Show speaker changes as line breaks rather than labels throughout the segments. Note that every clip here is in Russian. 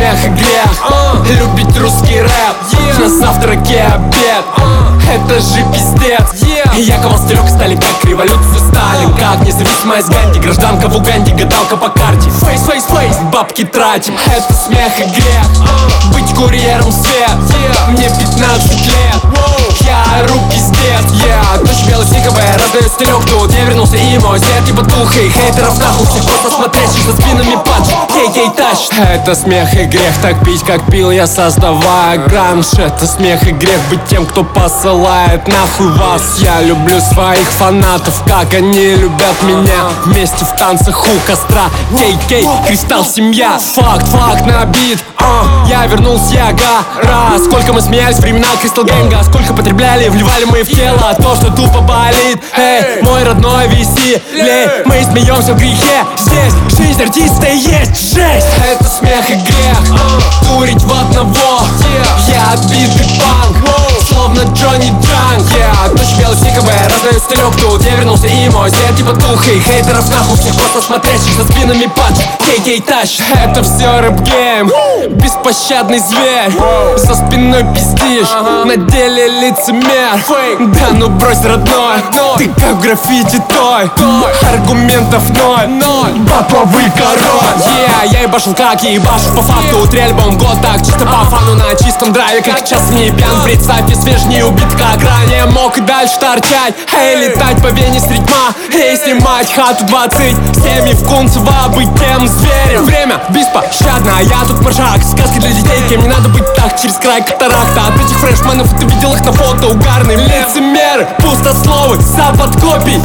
смех и грех. Любить русский рэп, на завтраке обед. Это же пиздец. Яков Стелек стали как революцию Сталин, как независимость Ганди, гражданка в Уганде, гадалка по карте. Фейс, фейс, фейс, бабки тратим. Это смех и грех. Быть курьером свет. Мне 15 лет. Я ору пиздец. Дочь белосниковая, раздает Стелек. Тут я вернулся и мой свет типа духа. И хейтеров нахуй всех просто смотрящих за спинами панч. Кей-кей тащит. Это смех и грех, так пить как пил я, создавая гранж. Это смех и грех быть тем, кто посылает нахуй вас. Я люблю своих фанатов, как они любят меня. Вместе в танцах у костра. Кей-кей, кристалл, семья. Факт, факт на бит. Я вернулся, я гора. Сколько мы смеялись времена Кристалл Гэнга. Сколько потребляли, вливали мы в тело то, что тупо болит. Эй, мой родной веселей. Мы смеемся в грехе. Здесь жизнь артиста есть жесть. Это смех и грех. Курить в одного. Я отбитый панк, словно Джонни Джанг. Дочь белосниковая, раздает Стелек. Тут я вернулся и мой свет типа духа. И хейтеров нахуй всех просто смотрящих за спинами панч. Кей-кей тащит. Это все рэп-гейм, беспощадный зверь. За спиной пиздишь, на деле лицемер. Да ну брось, родной, ты как в граффити той. Аргументов ноль, баповый король. Я ебашил как и ебашу по факту. 3 альбома в год, так чисто по фану. На чистом драйве, как час не пьян. Представь, и свеж, не убит, как ранее. Мог и дальше торчать, эй, летать по Вене с ритма. Эй, снимать хату 27 и в Кунцево быть тем зверем. Время беспощадно, а я тут маршак. Сказки для детей, кем не надо быть так. Через край катаракта от этих фрешменов. Ты видел их на фото, угарные лицемеры. Пустословы, запад копий.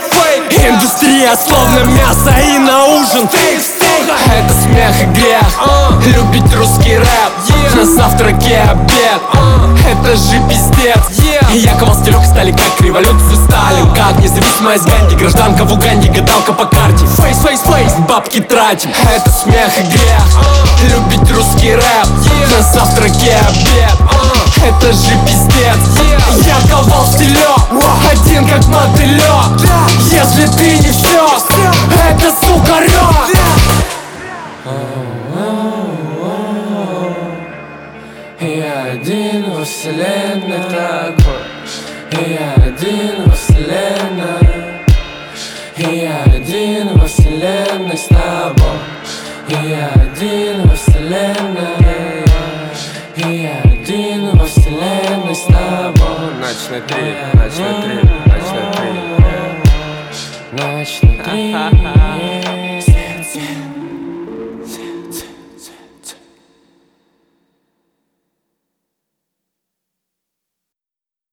Индустрия словно мясо и на ужин. Это смех и грех. Любить русский рэп, на завтраке обед. Это же пиздец. Яков Стелек стали как революцию Сталин, как независимость Ганди, гражданка в Уганде, гадалка по карте. Фейс, фейс, фейс, бабки тратим. Это смех и грех. Любить русский рэп, на завтраке обед. Это же пиздец. Яков Стелек, один как мотылек. Если ты не все, это сука рёк. Я один во вселенной такой. Я один во вселенной. Я один во вселенной с тобой. Я один во вселенной. Я один во вселенной с тобой. Ночной трип, ночной трип, ночной трип. Ночной трип.